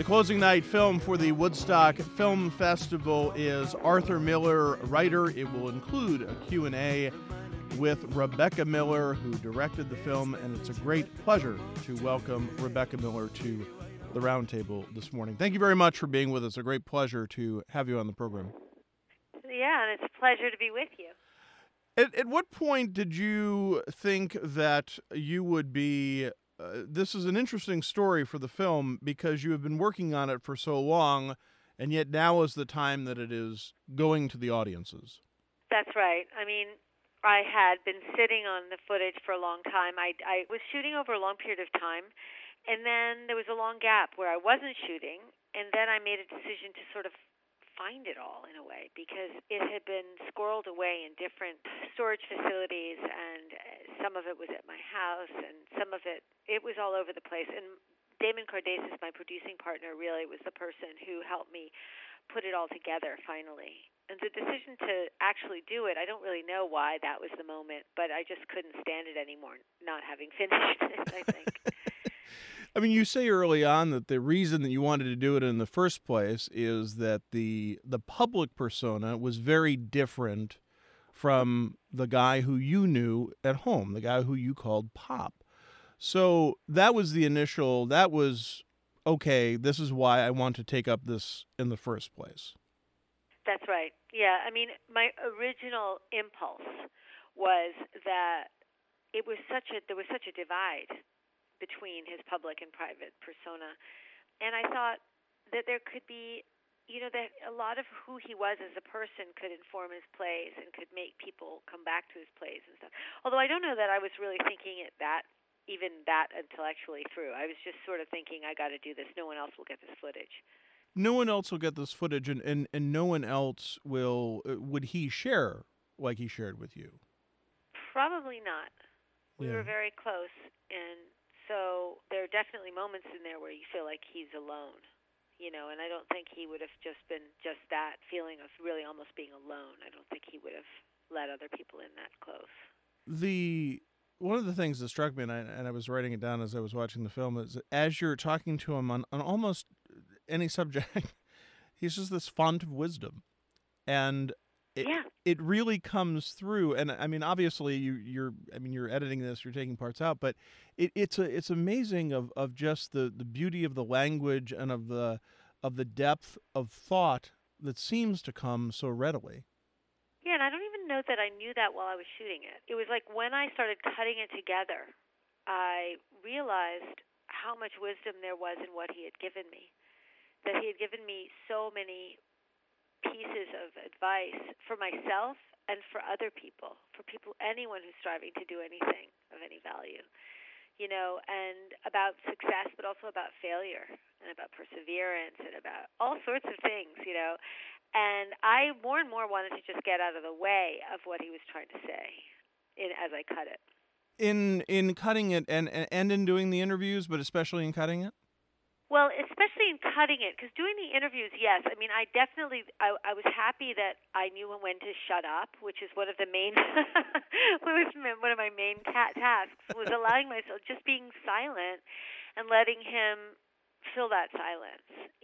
Closing night film for the Woodstock Film Festival is Arthur Miller, writer. It will include a Q&A with Rebecca Miller, who directed the film, and it's a great pleasure to welcome Rebecca Miller to the roundtable this morning. Thank you very much for being with us. A great pleasure to have you on the program. Yeah, and it's a pleasure to be with you. At what point did you think that you would be... this is an interesting story for the film because you have been working on it for so long, and yet now is the time that it is going to the audiences. That's right. I mean, I had been sitting on the footage for a long time. I was shooting over a long period of time, and then there was a long gap where I wasn't shooting, and then I made a decision to sort of find it all in a way because it had been squirreled away in different storage facilities, and some of it was at my house, and some of it was all over the place. And Damon Cardesis, my producing partner, really was the person who helped me put it all together finally. And the decision to actually do it, I don't really know why that was the moment, but I just couldn't stand it anymore, not having finished it, I think. I mean, you say early on that the reason that you wanted to do it in the first place is that the public persona was very different from the guy who you knew at home, the guy who you called Pop. So that was the initial, that was, okay, this is why I want to take up this in the first place. That's right. Yeah, I mean, my original impulse was that there was such a divide between his public and private persona. And I thought that there could be, that a lot of who he was as a person could inform his plays and could make people come back to his plays and stuff. Although I don't know that I was really thinking it even that intellectually through. I was just sort of thinking, I got to do this. No one else will get this footage. No one else will get this footage, and no one else would he share like he shared with you? Probably not. We Yeah. were very close, and so there are definitely moments in there where you feel like he's alone, and I don't think he would have just been just that feeling of really almost being alone. I don't think he would have let other people in that close. One of the things that struck me, and I was writing it down as I was watching the film, is that as you're talking to him on almost any subject, he's just this font of wisdom, and it really comes through. And I mean, obviously, you're editing this, you're taking parts out, but it's amazing of just the beauty of the language and of the depth of thought that seems to come so readily. Yeah, and I don't even know that I knew that while I was shooting it. It was like when I started cutting it together, I realized how much wisdom there was in what he had given me. That he had given me so many pieces of advice for myself and for other people, anyone who's striving to do anything of any value, and about success, but also about failure and about perseverance and about all sorts of things, And I more and more wanted to just get out of the way of what he was trying to say as I cut it. In cutting it and in doing the interviews, but especially in cutting it? Well, especially in cutting it, because doing the interviews, yes. I mean, I was happy that I knew when to shut up, which is one of the main, one of my main tasks was allowing myself, just being silent and letting him fill that silence,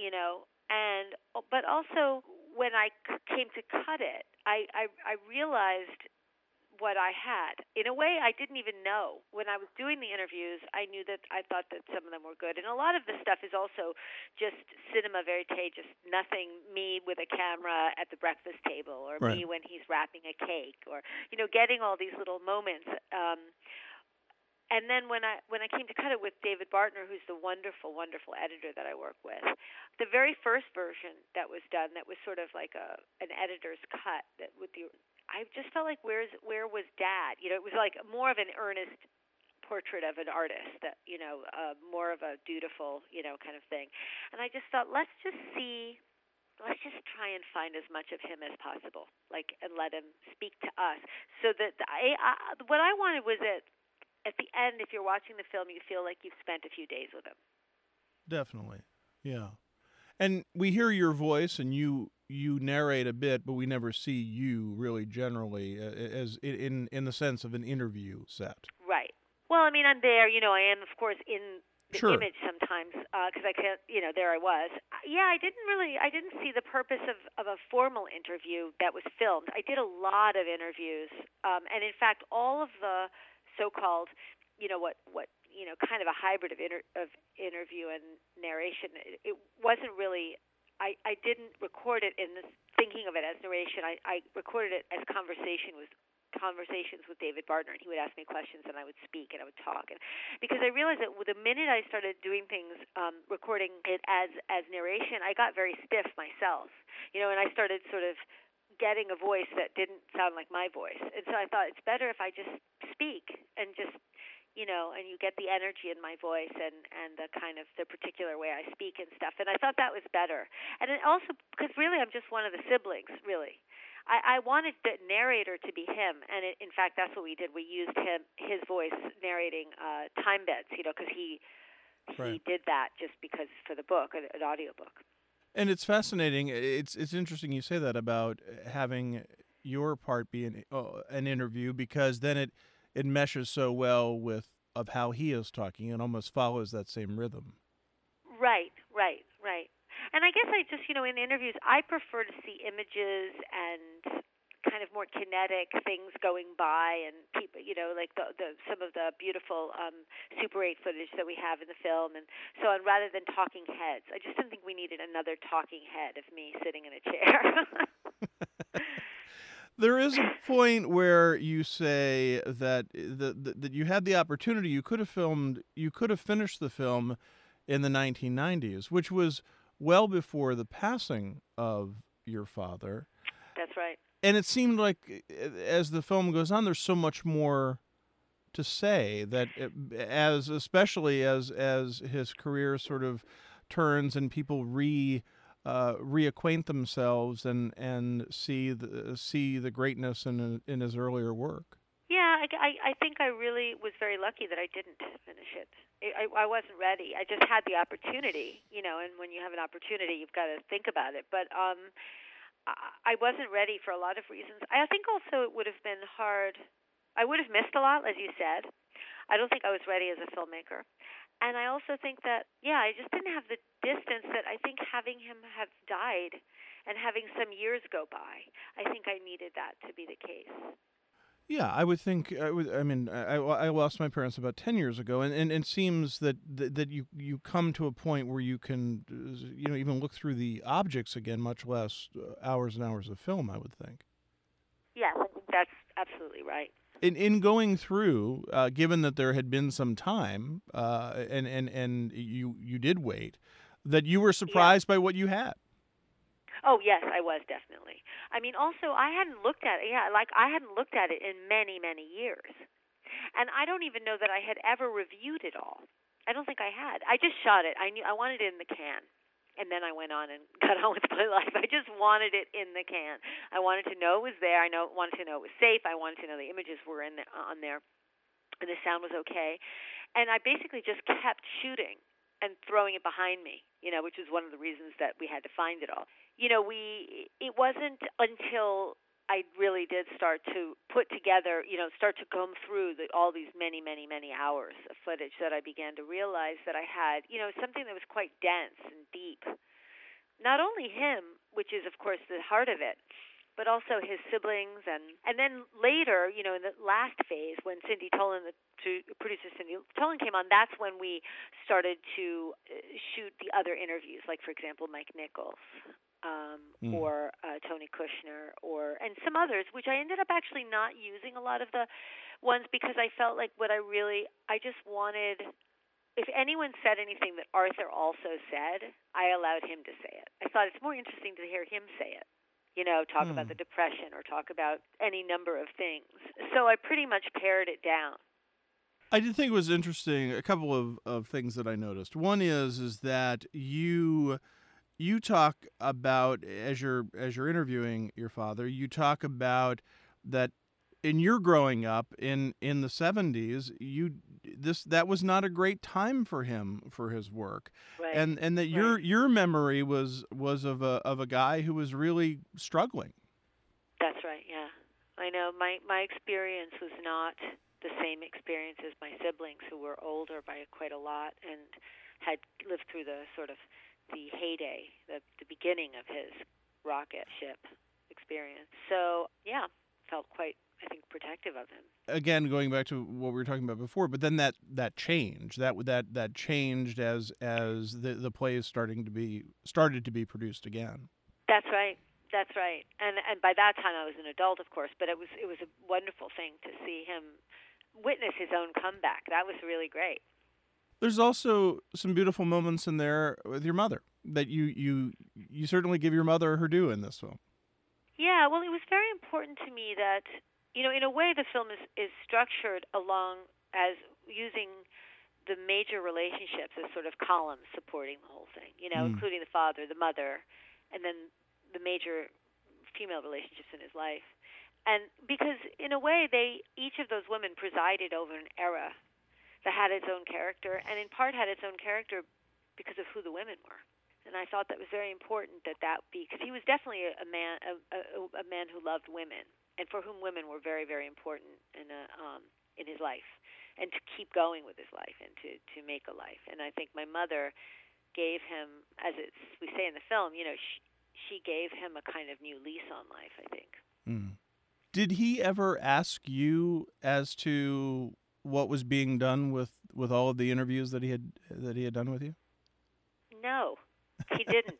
but also when I came to cut it, I realized what I had. In a way, I didn't even know. When I was doing the interviews, I thought that some of them were good. And a lot of the stuff is also just cinema verite, just nothing, me with a camera at the breakfast table, or Right. me when he's wrapping a cake, or, getting all these little moments. And then when I came to cut it with David Bartner, who's the wonderful, wonderful editor that I work with, the very first version that was done, that was sort of like an editor's cut, I just felt like where was Dad? It was like more of an earnest portrait of an artist, that more of a dutiful, kind of thing. And I just thought, let's just try and find as much of him as possible, and let him speak to us. So that what I wanted was that at the end, if you're watching the film, you feel like you've spent a few days with him. Definitely, yeah. And we hear your voice, and you narrate a bit, but we never see you really generally as in the sense of an interview set. Right. Well, I mean, I'm there. I am, of course, in the Sure. image sometimes because I can't, there I was. Yeah, I didn't see the purpose of a formal interview that was filmed. I did a lot of interviews, and in fact, all of the so-called, kind of a hybrid of interview and narration. It wasn't really. I didn't record it in this thinking of it as narration. I recorded it as conversations with David Bartner, and he would ask me questions, and I would speak, and I would talk, and because I realized that the minute I started doing things, recording it as narration, I got very stiff myself, and I started sort of getting a voice that didn't sound like my voice, and so I thought it's better if I just speak and just. And you get the energy in my voice and the kind of the particular way I speak and stuff. And I thought that was better. And it also, because really I'm just one of the siblings, really. I wanted the narrator to be him. And in fact, that's what we did. We used his voice narrating Time Beds, because he Right. did that just because for the book, an audiobook. And it's fascinating. It's interesting you say that about having your part be an interview, because then it meshes so well with of how he is talking and almost follows that same rhythm. Right. And I guess I just, in interviews, I prefer to see images and kind of more kinetic things going by, and people, like the some of the beautiful Super 8 footage that we have in the film, and so on, rather than talking heads. I just didn't think we needed another talking head of me sitting in a chair. There is a point where you say that that you had the opportunity. You could have finished the film in the 1990s, which was well before the passing of your father. That's right. And it seemed like as the film goes on, there's so much more to say, that especially as his career sort of turns and people reacquaint themselves and see the greatness in his earlier work. Yeah, I think I really was very lucky that I didn't finish it. I wasn't ready. I just had the opportunity, and when you have an opportunity, you've got to think about it. But I wasn't ready for a lot of reasons. I think also it would have been hard. I would have missed a lot, as you said. I don't think I was ready as a filmmaker. And I also think that, I just didn't have the distance that I think having him have died and having some years go by, I think I needed that to be the case. Yeah, I would think. I lost my parents about 10 years ago, and it seems that you come to a point where you can, even look through the objects again, much less hours and hours of film, I would think. Yes, I think that's absolutely right. In going through, given that there had been some time, and you did wait, that you were surprised by what you had. Oh, yes, I was, definitely. I mean, also, I hadn't looked at it. Yeah, like I hadn't looked at it in many, many years. And I don't even know that I had ever reviewed it all. I don't think I had. I just shot it. I knew I wanted it in the can. And then I went on and got on with my life. I just wanted it in the can. I wanted to know it was there. Wanted to know it was safe. I wanted to know the images were on there, and the sound was okay. And I basically just kept shooting and throwing it behind me, which is one of the reasons that we had to find it all. It wasn't until I really did start to put together, start to comb through all these many, many, many hours of footage that I began to realize that I had, something that was quite dense and deep. Not only him, which is, of course, the heart of it, but also his siblings, and then later, in the last phase, when Cindy Tolan, producer Cindy Tolan came on, that's when we started to shoot the other interviews, like, for example, Mike Nichols, or Tony Kushner, and some others, which I ended up actually not using a lot of the ones because I felt like I just wanted, if anyone said anything that Arthur also said, I allowed him to say it. I thought it's more interesting to hear him say it. Talk about the Depression or talk about any number of things. So I pretty much pared it down. I did think it was interesting, a couple of things that I noticed. One is that you talk about, as you're interviewing your father, you talk about that in your growing up in the 70s, that was not a great time for him for his work. Right. And that your memory was of a guy who was really struggling. That's right. Yeah, I know. My experience was not the same experience as my siblings, who were older by quite a lot and had lived through the sort of the heyday, the beginning of his rocket ship experience. So yeah, felt quite, I think, protective of him. Again, going back to what we were talking about before, but then that changed. That changed as the play started to be produced again. That's right. That's right. And by that time I was an adult, of course, but it was a wonderful thing to see him witness his own comeback. That was really great. There's also some beautiful moments in there with your mother that you certainly give your mother her due in this film. Yeah, well, it was very important to me that, in a way the film is structured along as using the major relationships as sort of columns supporting the whole thing, including the father, the mother, and then the major female relationships in his life. And because in a way each of those women presided over an era that had its own character, and in part had its own character because of who the women were. And I thought that was very important that be, because he was definitely a man who loved women, and for whom women were very, very important in his life, and to keep going with his life and to make a life. And I think my mother gave him, as we say in the film, she gave him a kind of new lease on life, I think. Mm. Did he ever ask you as to what was being done with all of the interviews that he had done with you? No, he didn't.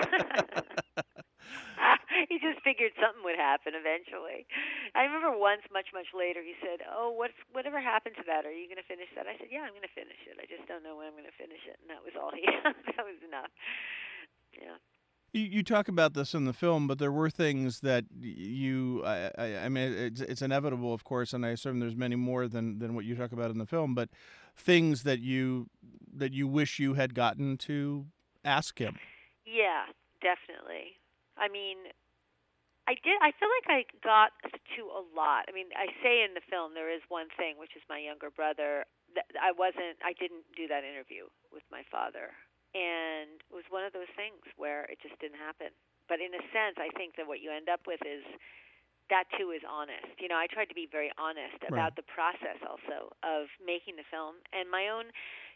He just figured something would happen eventually. I remember once, much later, he said, "Oh, whatever happened to that? Are you going to finish that?" I said, "Yeah, I'm going to finish it. I just don't know when I'm going to finish it." And that was all that was enough. Yeah. You talk about this in the film, but there were things that I mean, it's inevitable, of course, and I assume there's many more than what you talk about in the film, but things that you wish you had gotten to ask him. Yeah, definitely. I mean, I feel like I got to a lot. I mean, I say in the film there is one thing, which is my younger brother. I didn't do that interview with my father. And it was one of those things where it just didn't happen. But in a sense, I think that what you end up with is that, too, is honest. I tried to be very honest about the process also of making the film and my own,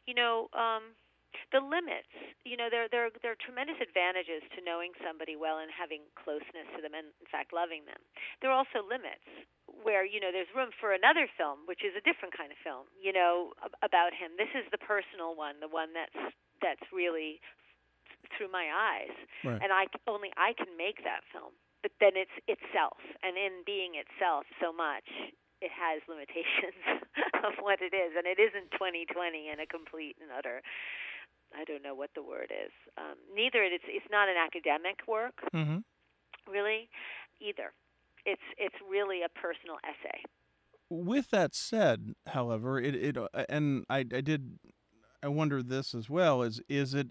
the limits. There are tremendous advantages to knowing somebody well and having closeness to them and, in fact, loving them. There are also limits where, there's room for another film, which is a different kind of film, about him. This is the personal one, the one that's really through my eyes, right. And I can make that film. But then it's itself, and in being itself so much, it has limitations of what it is, and it isn't 2020 and a complete and utter. I don't know what the word is. Neither it's not an academic work, really, either. It's really a personal essay. With that said, however, it and I wonder this as well, is it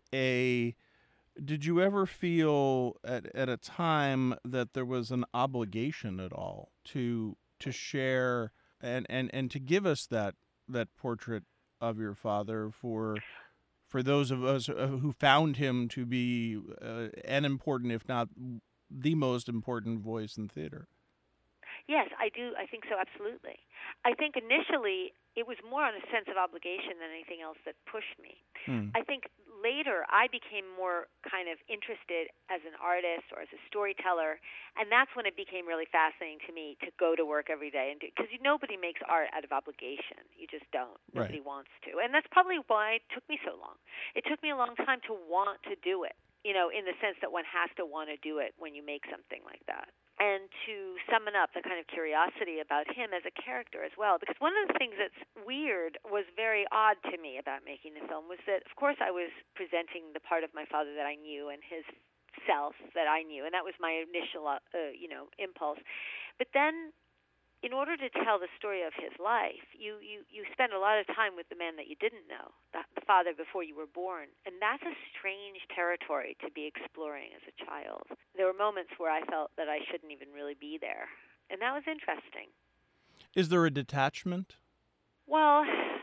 did you ever feel at a time that there was an obligation at all to share and to give us that portrait of your father for those of us who found him to be an important, if not the most important voice in theater? Yes, I do. I think so, absolutely. I think initially it was more on a sense of obligation than anything else that pushed me. I think later I became more kind of interested as an artist or as a storyteller, and that's when it became really fascinating to me to go to work every day, and because nobody makes art out of obligation. You just don't. Nobody wants to. And that's probably why it took me so long. It took me a long time to want to do it, in the sense that one has to want to do it when you make something like that. And to summon up the kind of curiosity about him as a character as well. Because one of the things that's was very odd to me about making the film was that, of course, I was presenting the part of my father that I knew and his self that I knew, and that was my initial, impulse. But then, in order to tell the story of his life, you spend a lot of time with the man that you didn't know, the father before you were born. And that's a strange territory to be exploring as a child. There were moments where I felt that I shouldn't even really be there. And that was interesting. Is there a detachment? Well,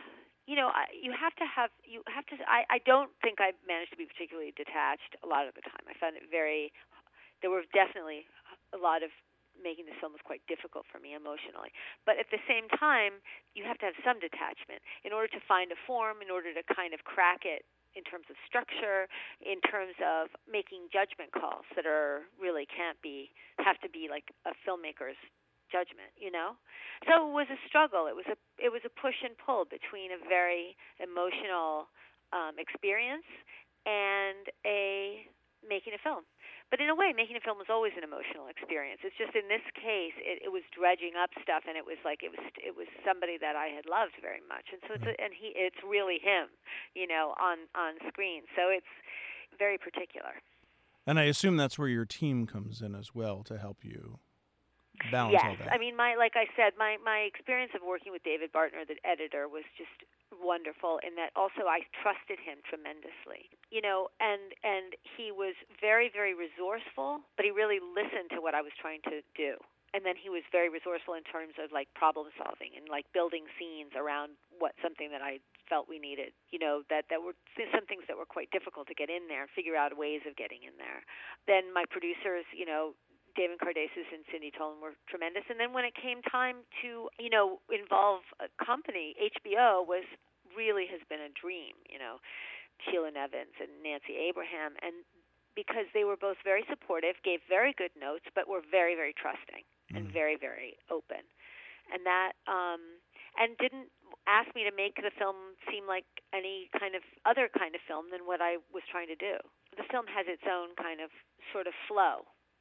I don't think I managed to be particularly detached a lot of the time. I found it there were definitely a lot of making this film was quite difficult for me emotionally. But at the same time, you have to have some detachment in order to find a form, in order to kind of crack it in terms of structure, in terms of making judgment calls that are really have to be like a filmmaker's judgment, you know. So it was a struggle. It was a push and pull between a very emotional experience and making a film. But in a way, making a film was always an emotional experience. It's just in this case, it was dredging up stuff, and it was like it was somebody that I had loved very much, and so it's really him, you know, on screen. So it's very particular. And I assume that's where your team comes in as well to help you balance all that. Yes, I mean, like I said, my experience of working with David Bartner, the editor, was just wonderful in that also I trusted him tremendously, you know, and he was very, very resourceful, but he really listened to what I was trying to do. And then he was very resourceful in terms of like problem solving and like building scenes around something that I felt we needed, you know, that were some things that were quite difficult to get in there, figure out ways of getting in there. Then my producers, you know, David Cardesis and Cindy Tolan were tremendous. And then when it came time to, you know, involve a company, HBO has been a dream, you know, Sheila Nevins and Nancy Abraham. And because they were both very supportive, gave very good notes, but were very, very trusting and very, very open. And that, and didn't ask me to make the film seem like any kind of other kind of film than what I was trying to do. The film has its own kind of sort of flow.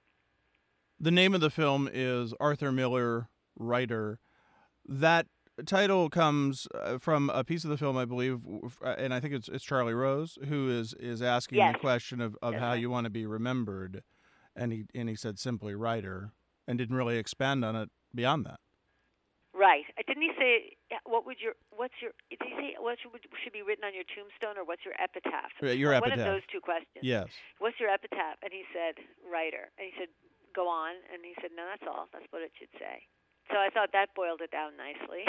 The name of the film is Arthur Miller, Writer. That title comes from a piece of the film, I believe, and I think it's Charlie Rose, who is asking the question of how you want to be remembered, and he said simply writer, and didn't really expand on it beyond that. Right. Didn't he say did he say what should be written on your tombstone, or what's your epitaph? Your epitaph. One of those two questions. Yes. What's your epitaph? And he said writer, and he said go on, and he said no, that's all. That's what it should say. So I thought that boiled it down nicely.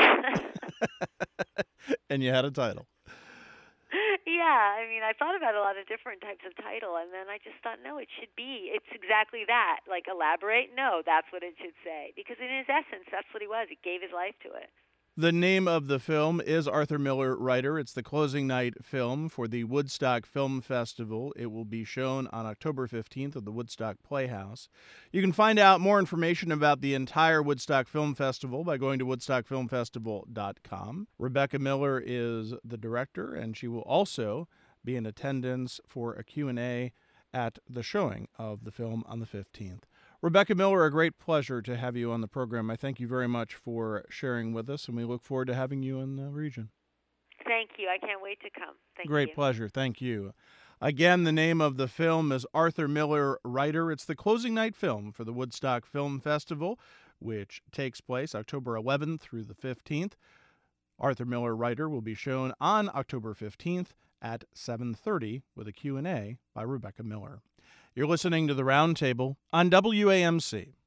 And you had a title. Yeah, I mean, I thought about a lot of different types of title, and then I just thought, no, it's exactly that. Like, elaborate? No, that's what it should say. Because in his essence, that's what he was. He gave his life to it. The name of the film is Arthur Miller, Writer. It's the closing night film for the Woodstock Film Festival. It will be shown on October 15th at the Woodstock Playhouse. You can find out more information about the entire Woodstock Film Festival by going to woodstockfilmfestival.com. Rebecca Miller is the director, and she will also be in attendance for a Q&A at the showing of the film on the 15th. Rebecca Miller, a great pleasure to have you on the program. I thank you very much for sharing with us, and we look forward to having you in the region. Thank you. I can't wait to come. Thank you. Great pleasure. Thank you. Again, the name of the film is Arthur Miller, Writer. It's the closing night film for the Woodstock Film Festival, which takes place October 11th through the 15th. Arthur Miller, Writer will be shown on October 15th at 7:30 with a Q&A by Rebecca Miller. You're listening to The Roundtable on WAMC.